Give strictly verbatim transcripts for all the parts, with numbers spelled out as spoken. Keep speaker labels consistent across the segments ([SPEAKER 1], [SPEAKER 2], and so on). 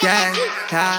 [SPEAKER 1] yeah, yeah.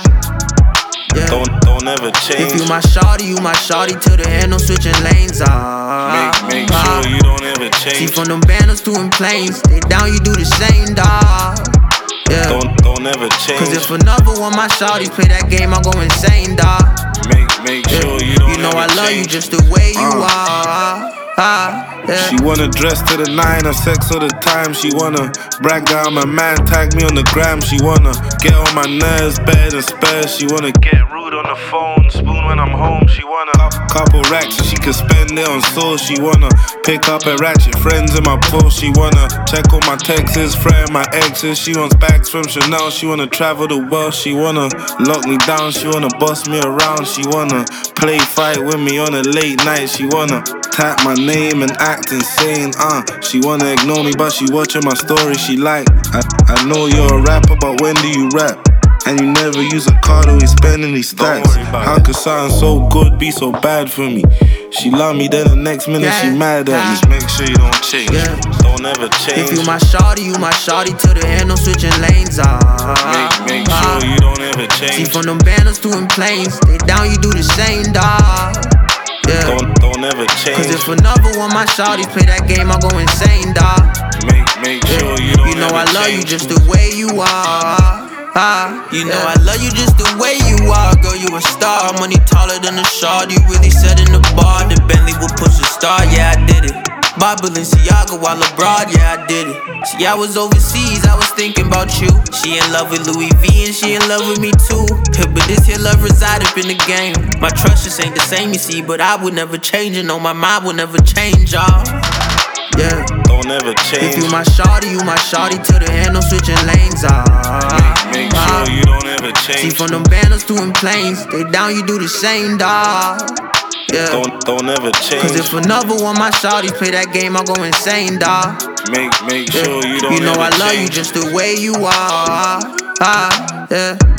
[SPEAKER 1] Yeah.
[SPEAKER 2] Don't, don't ever change.
[SPEAKER 1] If you my shawty, you my shawty till the end, no switching lanes. Ah,
[SPEAKER 2] Make, make
[SPEAKER 1] ah.
[SPEAKER 2] sure you don't ever change.
[SPEAKER 1] See from them banners to them planes, they down, you do the same, dawg. Yeah.
[SPEAKER 2] Don't, don't ever change.
[SPEAKER 1] Cause if another one my shawties play that game, I go insane, dawg.
[SPEAKER 2] Make, make
[SPEAKER 1] Yeah.
[SPEAKER 2] sure you don't
[SPEAKER 1] You know
[SPEAKER 2] ever
[SPEAKER 1] I love
[SPEAKER 2] change.
[SPEAKER 1] you just the way you
[SPEAKER 2] Uh.
[SPEAKER 1] are. Ah, yeah.
[SPEAKER 2] She wanna dress to the nine, have sex all the time. She wanna brag down my man, tag me on the gram. She wanna get on my nerves, better than spares. She wanna get rude on the phone, spoon when I'm home. She wanna couple racks and she can spend it on sauce. She wanna pick up her ratchet friends in my post. She wanna check all my texts, friend my exes. She wants bags from Chanel. She wanna travel the world. She wanna lock me down. She wanna boss me around. She wanna play fight with me on a late night. She wanna tap my name and act insane, uh She wanna ignore me but she watching my story. She like, I, I know you're a rapper but when do you rap? And you never use a card, always spending these stacks. How could something so good be so bad for me? She love me, then the next minute
[SPEAKER 1] Yeah.
[SPEAKER 2] she mad at me.
[SPEAKER 1] Yeah.
[SPEAKER 2] Just make sure you don't change.
[SPEAKER 1] Yeah.
[SPEAKER 2] Don't ever change.
[SPEAKER 1] If you my shawty, you my shawty till the end, no switching lanes. Ah,
[SPEAKER 2] Make, make
[SPEAKER 1] ah.
[SPEAKER 2] sure you don't ever
[SPEAKER 1] See
[SPEAKER 2] change.
[SPEAKER 1] from them banners to them planes, they down, you do the same, dawg. Yeah.
[SPEAKER 2] Don't, don't ever change.
[SPEAKER 1] Cause if another one my shawties play that game, I go insane, dawg.
[SPEAKER 2] Make, make sure you don't
[SPEAKER 1] You know
[SPEAKER 2] ever
[SPEAKER 1] I love
[SPEAKER 2] change.
[SPEAKER 1] you just the way you are. Ah, you know I love you just the way you are. Girl, you a star. Money taller than a shard. You really set in the bar. The Bentley will push a star. Yeah, I did it. Buy Balenciaga while abroad. Yeah, I did it. See, I was overseas. I was thinking about you. She in love with Louis V and she in love with me too. Yeah, but this here love reside up in the game. My trust just ain't the same, you see. But I would never change it. No, my mind would never change, y'all. Yeah.
[SPEAKER 2] Don't ever change.
[SPEAKER 1] If you my shawty, you my shawty till the end, no switching lanes. Ah,
[SPEAKER 2] Make, make
[SPEAKER 1] ah.
[SPEAKER 2] sure you don't ever
[SPEAKER 1] See
[SPEAKER 2] change.
[SPEAKER 1] from them banners to them planes, they down, you do the same, dawg. Yeah.
[SPEAKER 2] Don't, don't ever change.
[SPEAKER 1] Cause if another one my shawties play that game, I go insane, dawg.
[SPEAKER 2] Make, make
[SPEAKER 1] Yeah.
[SPEAKER 2] sure you don't
[SPEAKER 1] You know
[SPEAKER 2] ever
[SPEAKER 1] I love
[SPEAKER 2] change.
[SPEAKER 1] you just the way you are. Ah, yeah.